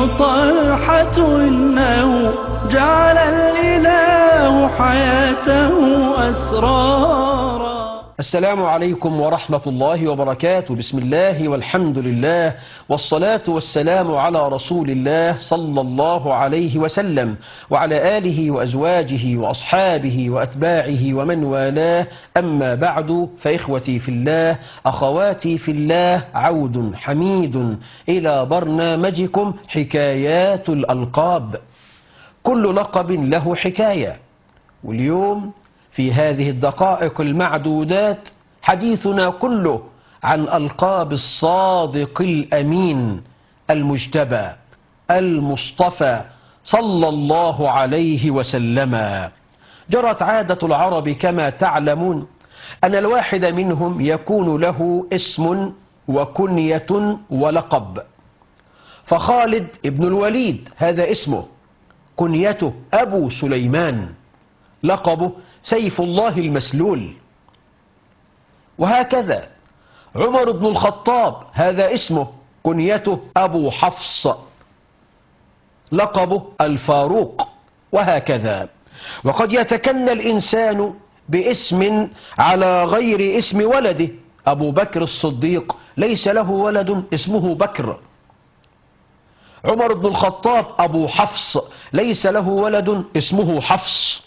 طلحة إنه جعل الإله حياته أسرارا. السلام عليكم ورحمة الله وبركاته. بسم الله والحمد لله والصلاة والسلام على رسول الله صلى الله عليه وسلم وعلى آله وأزواجه وأصحابه وأتباعه ومن والاه. أما بعد، فإخوتي في الله أخواتي في الله، عود حميد إلى برنامجكم حكايات الألقاب. كل لقب له حكاية، واليوم في هذه الدقائق المعدودات حديثنا كله عن ألقاب الصادق الأمين المجتبى المصطفى صلى الله عليه وسلم. جرت عادة العرب كما تعلمون أن الواحد منهم يكون له اسم وكنية ولقب. فخالد ابن الوليد هذا اسمه، كنيته أبو سليمان، لقبه سيف الله المسلول. وهكذا عمر بن الخطاب هذا اسمه، كنيته أبو حفص، لقبه الفاروق. وهكذا. وقد يتكنى الإنسان باسم على غير اسم ولده. أبو بكر الصديق ليس له ولد اسمه بكر. عمر بن الخطاب أبو حفص ليس له ولد اسمه حفص.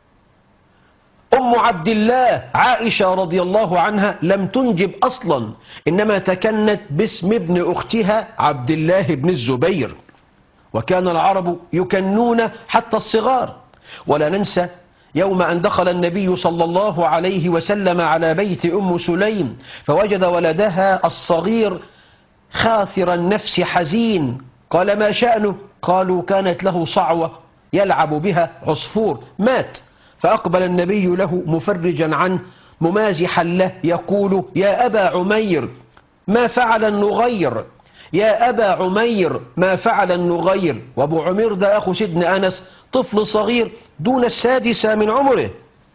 أم عبد الله عائشة رضي الله عنها لم تنجب أصلا، إنما تكنت باسم ابن أختها عبد الله بن الزبير. وكان العرب يكنون حتى الصغار. ولا ننسى يوم أن دخل النبي صلى الله عليه وسلم على بيت أم سليم فوجد ولدها الصغير خاثر النفس حزين. قال: ما شأنه؟ قالوا: كانت له صعوة يلعب بها عصفور مات. فأقبل النبي له مفرجا عنه ممازحا له يقول: يا أبا عمير ما فعل النغير، يا أبا عمير ما فعل النغير. وأبو عمير ده أخو سيدنا أنس، طفل صغير دون السادسة من عمره.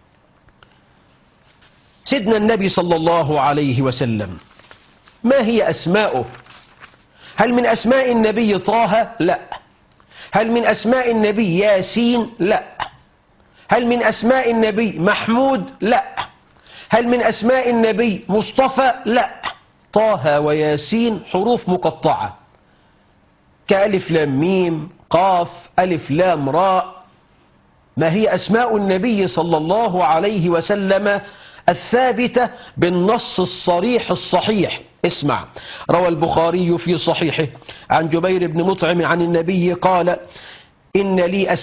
سيدنا النبي صلى الله عليه وسلم ما هي أسماؤه؟ هل من أسماء النبي طه؟ لا. هل من أسماء النبي ياسين؟ لا. هل من أسماء النبي محمود؟ لا. هل من أسماء النبي مصطفى؟ لا. طه وياسين حروف مقطعة كألف لام ميم قاف ألف لام راء. ما هي أسماء النبي صلى الله عليه وسلم الثابتة بالنص الصريح الصحيح؟ اسمع. روى البخاري في صحيحه عن جبير بن مطعم عن النبي قال: إن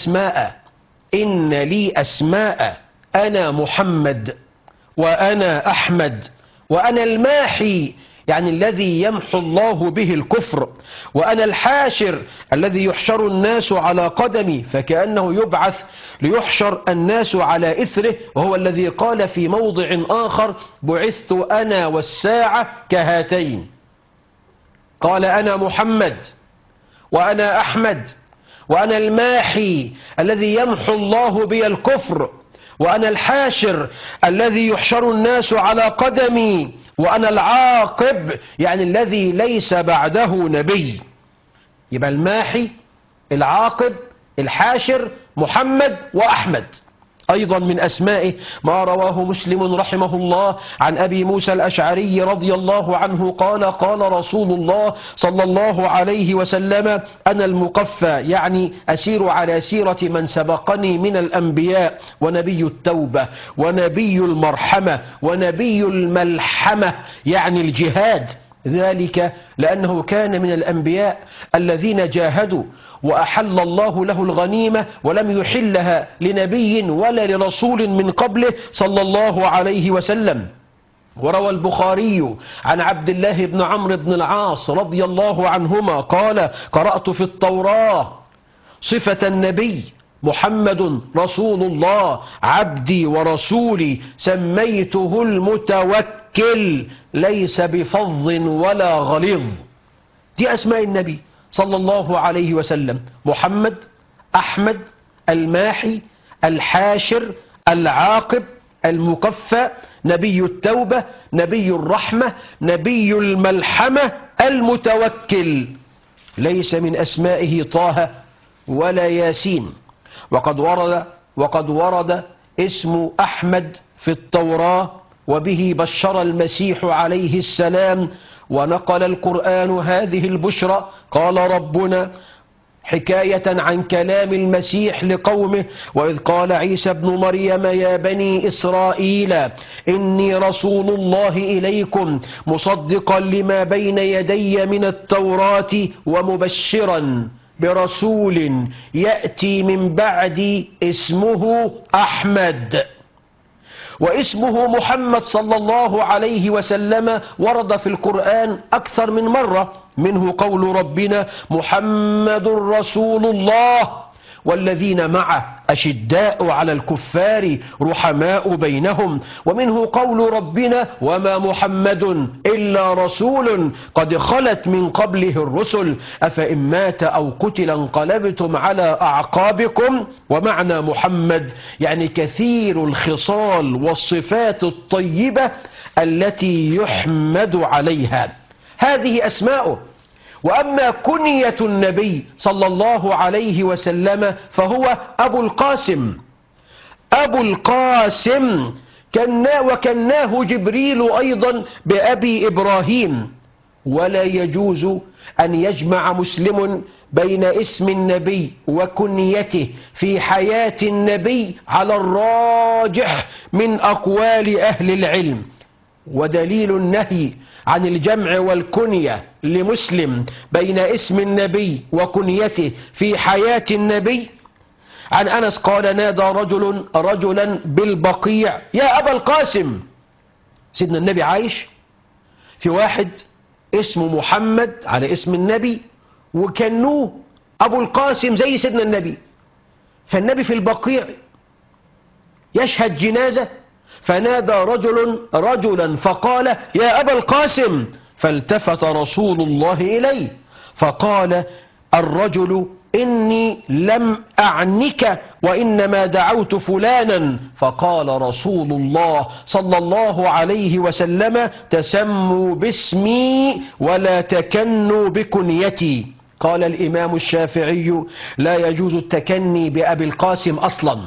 لي أسماء أنا محمد وأنا أحمد وأنا الماحي، يعني الذي يمحو الله به الكفر، وأنا الحاشر الذي يحشر الناس على قدمي، فكأنه يبعث ليحشر الناس على إثره. وهو الذي قال في موضع آخر: بعثت أنا والساعة كهاتين. قال: أنا محمد وأنا أحمد وأنا الماحي الذي يمحو الله بي الكفر، وأنا الحاشر الذي يحشر الناس على قدمي، وأنا العاقب يعني الذي ليس بعده نبي. يبقى الماحي، العاقب، الحاشر، محمد وأحمد. أيضا من أسمائه ما رواه مسلم رحمه الله عن أبي موسى الأشعري رضي الله عنه قال: قال رسول الله صلى الله عليه وسلم: أنا المقفى، يعني أسير على سيرة من سبقني من الأنبياء، ونبي التوبة ونبي المرحمة ونبي الملحمة يعني الجهاد. ذلك لأنه كان من الأنبياء الذين جاهدوا وأحل الله له الغنيمة ولم يحلها لنبي ولا لرسول من قبله صلى الله عليه وسلم. وروى البخاري عن عبد الله بن عمرو بن العاص رضي الله عنهما قال: قرأت في التوراة صفة النبي محمد رسول الله عبدي ورسولي سميته المتوكل ليس بفظ ولا غليظ. دي أسماء النبي صلى الله عليه وسلم: محمد، أحمد، الماحي، الحاشر، العاقب، المكفى، نبي التوبة، نبي الرحمة، نبي الملحمة، المتوكل. ليس من أسمائه طه ولا ياسين. وقد ورد اسم أحمد في التوراة، وبه بشر المسيح عليه السلام، ونقل القرآن هذه البشرى. قال ربنا حكاية عن كلام المسيح لقومه: وإذ قال عيسى ابن مريم يا بني إسرائيل إني رسول الله إليكم مصدقا لما بين يدي من التوراة ومبشرا برسول يأتي من بعدي اسمه أحمد. واسمه محمد صلى الله عليه وسلم ورد في القرآن أكثر من مرة، منه قول ربنا محمد رسول الله والذين معه أشداء على الكفار رحماء بينهم، ومنه قول ربنا وما محمد إلا رسول قد خلت من قبله الرسل أفإن مات أو قتل انقلبتم على أعقابكم. ومعنى محمد يعني كثير الخصال والصفات الطيبة التي يحمد عليها. هذه أسماؤه. وأما كنية النبي صلى الله عليه وسلم فهو أبو القاسم. أبو القاسم وكناه جبريل أيضا بأبي إبراهيم. ولا يجوز أن يجمع مسلم بين اسم النبي وكنيته في حياة النبي على الراجح من أقوال أهل العلم. ودليل النهي عن الجمع والكنية لمسلم بين اسم النبي وكنيته في حياة النبي عن أنس قال نادى رجلا بالبقيع يا أبا القاسم. سيدنا النبي عايش، في واحد اسمه محمد على اسم النبي وكنوه أبو القاسم زي سيدنا النبي، فالنبي في البقيع يشهد جنازة فنادى رجلا فقال يا أبا القاسم، فالتفت رسول الله إليه فقال الرجل إني لم أعنك وإنما دعوت فلانا. فقال رسول الله صلى الله عليه وسلم تسموا باسمي ولا تكنوا بكنيتي. قال الإمام الشافعي لا يجوز التكني بأبي القاسم أصلا.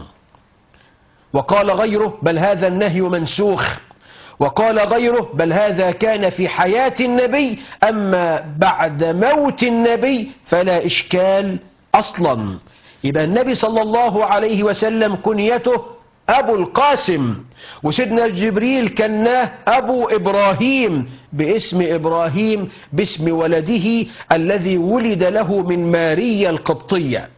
وقال غيره بل هذا النهي منسوخ. وقال غيره بل هذا كان في حياة النبي، أما بعد موت النبي فلا إشكال أصلا. يبقى النبي صلى الله عليه وسلم كنيته أبو القاسم، وسيدنا جبريل كناه أبو إبراهيم باسم إبراهيم باسم ولده الذي ولد له من ماريا القبطية.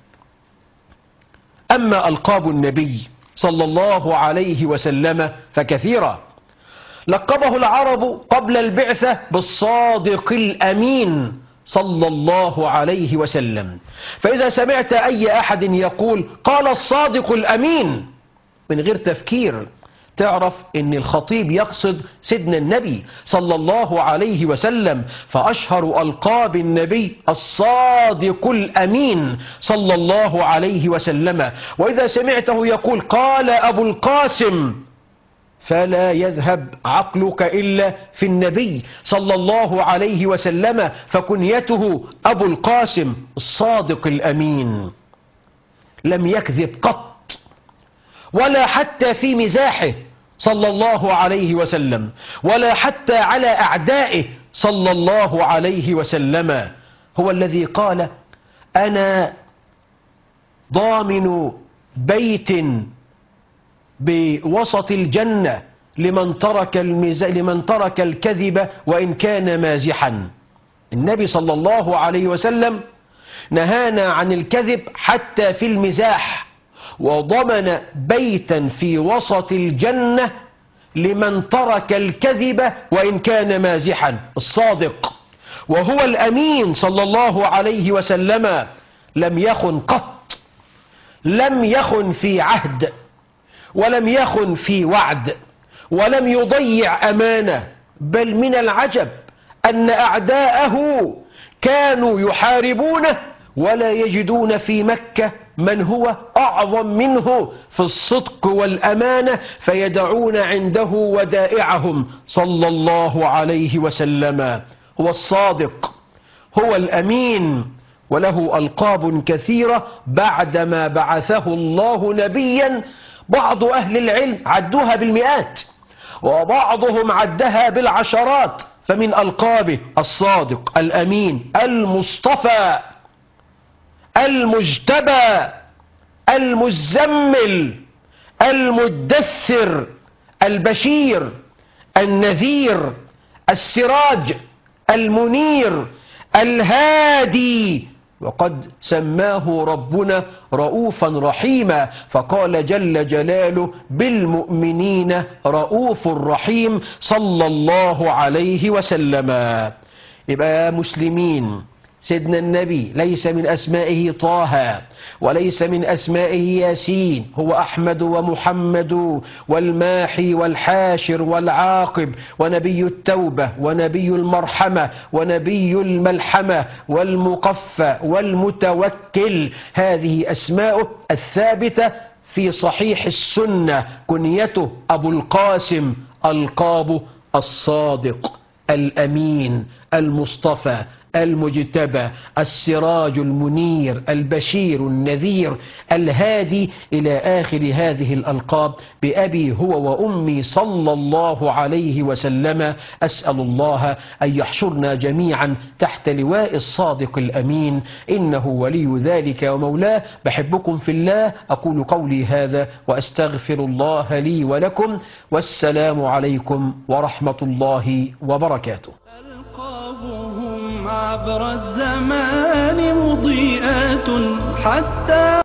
أما ألقاب النبي صلى الله عليه وسلم فكثيرة. لقبه العرب قبل البعثة بالصادق الأمين صلى الله عليه وسلم. فإذا سمعت أي أحد يقول قال الصادق الأمين من غير تفكير تعرف ان الخطيب يقصد سيدنا النبي صلى الله عليه وسلم. فأشهر ألقاب النبي الصادق الأمين صلى الله عليه وسلم. وإذا سمعته يقول قال أبو القاسم فلا يذهب عقلك إلا في النبي صلى الله عليه وسلم، فكنيته أبو القاسم الصادق الأمين، لم يكذب قط ولا حتى في مزاحه صلى الله عليه وسلم، ولا حتى على أعدائه صلى الله عليه وسلم. هو الذي قال أنا ضامن بيت بوسط الجنة لمن ترك الكذب وإن كان مازحا. النبي صلى الله عليه وسلم نهانا عن الكذب حتى في المزاح، وضمن بيتا في وسط الجنة لمن ترك الكذب وإن كان مازحا الصادق. وهو الأمين صلى الله عليه وسلم لم يخن قط، لم يخن في عهد ولم يخن في وعد ولم يضيع أمانة. بل من العجب أن أعداءه كانوا يحاربونه ولا يجدون في مكة من هو أعظم منه في الصدق والأمانة فيدعون عنده ودائعهم صلى الله عليه وسلم. هو الصادق، هو الأمين، وله ألقاب كثيرة بعدما بعثه الله نبيا. بعض أهل العلم عدوها بالمئات وبعضهم عدها بالعشرات. فمن ألقابه الصادق، الأمين، المصطفى، المجتبى، المزمل، المدثر، البشير، النذير، السراج، المنير، الهادي. وقد سماه ربنا رؤوفا رحيما، فقال جل جلاله بالمؤمنين رؤوف رحيم صلى الله عليه وسلم. يبقى يا مسلمين، سيدنا النبي ليس من أسمائه طه وليس من أسمائه ياسين، هو أحمد ومحمد والماحي والحاشر والعاقب ونبي التوبة ونبي المرحمة ونبي الملحمة والمقفى والمتوكل. هذه أسماؤه الثابتة في صحيح السنة. كنيته أبو القاسم، ألقابه الصادق، الأمين، المصطفى، المجتبى، السراج المنير، البشير النذير، الهادي، إلى آخر هذه الألقاب. بأبي هو وأمي صلى الله عليه وسلم أسأل الله أن يحشرنا جميعا تحت لواء الصادق الأمين، إنه ولي ذلك ومولاه. بحبكم في الله. أقول قولي هذا وأستغفر الله لي ولكم، والسلام عليكم ورحمة الله وبركاته. ألقابهم عبر الزمان مضيئات حتى